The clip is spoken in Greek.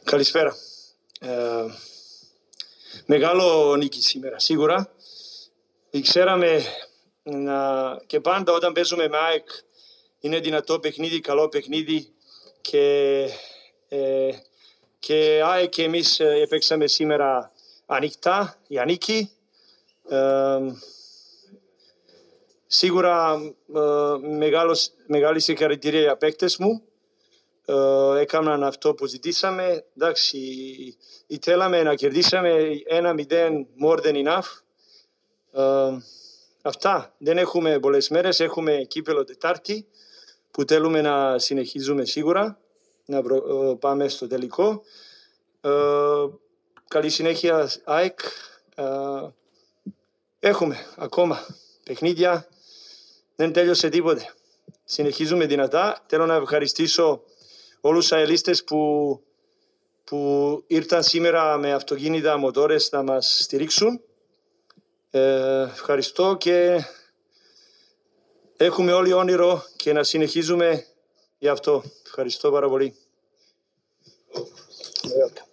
Καλησπέρα. Μεγάλο νίκη σήμερα, σίγουρα. Ξέραμε και πάντα όταν παίζουμε με ΑΕΚ είναι δυνατό παιχνίδι, καλό παιχνίδι και ΑΕΚ και εμείς παίξαμε σήμερα ανοιχτά για νίκη. Σίγουρα μεγάλη συγχαρητήρια για παίκτες μου. Έκαναν αυτό που ζητήσαμε. Εντάξει, θέλαμε να κερδίσαμε 1-0 more than enough. Αυτά. Δεν έχουμε πολλές μέρες. Έχουμε κύπελλο Τετάρτη που θέλουμε να συνεχίζουμε σίγουρα. Να πάμε στο τελικό. Καλή συνέχεια ΑΕΚ. Έχουμε ακόμα παιχνίδια. Δεν τέλειωσε τίποτε. Συνεχίζουμε δυνατά. Θέλω να ευχαριστήσω όλους τους αελίστες που ήρθαν σήμερα με αυτοκίνητα, μοτόρες να μας στηρίξουν. Ευχαριστώ και έχουμε όλοι όνειρο και να συνεχίζουμε γι' αυτό. Ευχαριστώ πάρα πολύ.